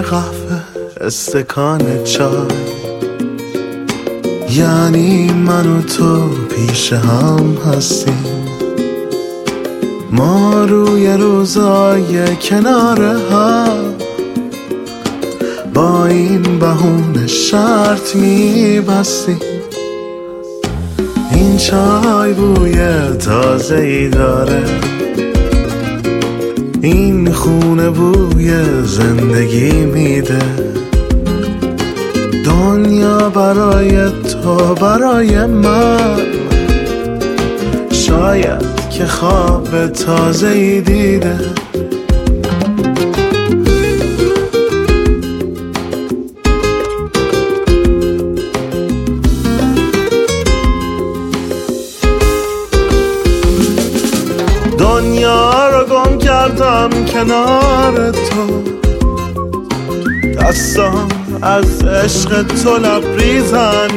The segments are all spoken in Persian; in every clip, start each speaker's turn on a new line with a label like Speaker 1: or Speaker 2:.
Speaker 1: قهوه استکان چای، یعنی من و تو پیش هم هستیم، ما روی روزای کنار هم با این بهونه شرط می‌بستیم. این چای بوی تازه‌ای داره، این خونه بوی زندگی میده، دنیا برای تو برای من شاید که خواب تازه‌ای دیده. دنیا رو گم کردم کنار تو، دستام از عشق تو لبریزن،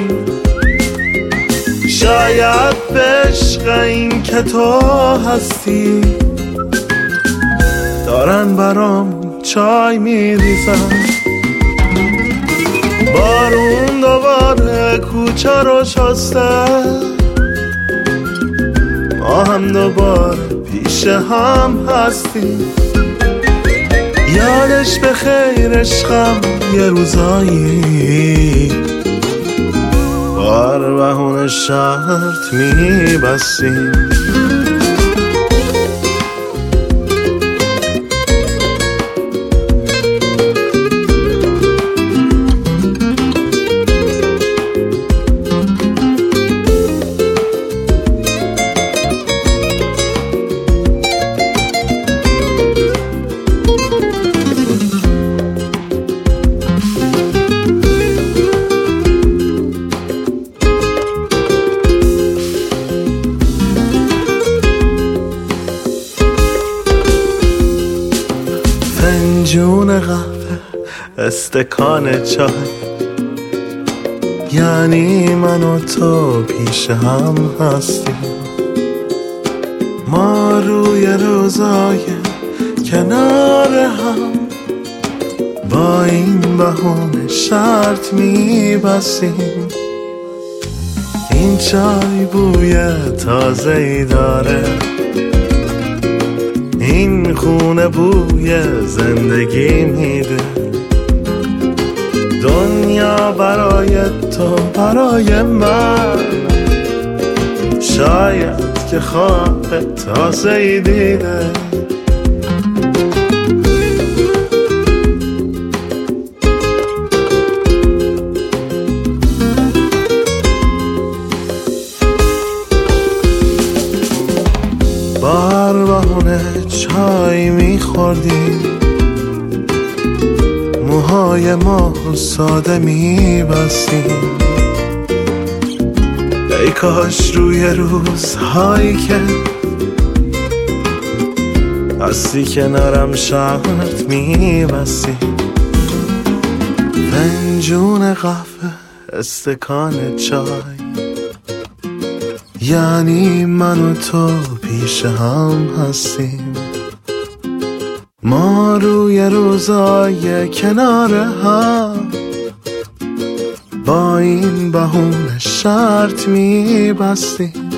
Speaker 1: شاید به عشق این که تو هستی دارن برام چای میریزن. بارون دوباره کوچه رو شسته، ما هم دوباره پیش هم هستیم، یادش به خیر عشقم یه روزایی بار بهونه شرط می‌بستیم. فنجون قهوه استکان چای، یعنی من و تو پیش هم هستیم، ما روی روزای کنار هم با این بهونه شرط می‌بستیم. این چای بوی تازه‌ای داره، این خونه بوی زندگی میده، دنیا برای تو برای من شاید که خواب تازه‌ای دیده. بار بهونه چای میخوردیم، موهای ما ساده میبستیم، ای کاش روی روزهایی که هستی کنارم شرط میبستیم. فنجون قهوه استکان چای، یعنی من و تو پیش هم هستیم، ما روی روزای کنار هم با این بهونه شرط می‌بستیم.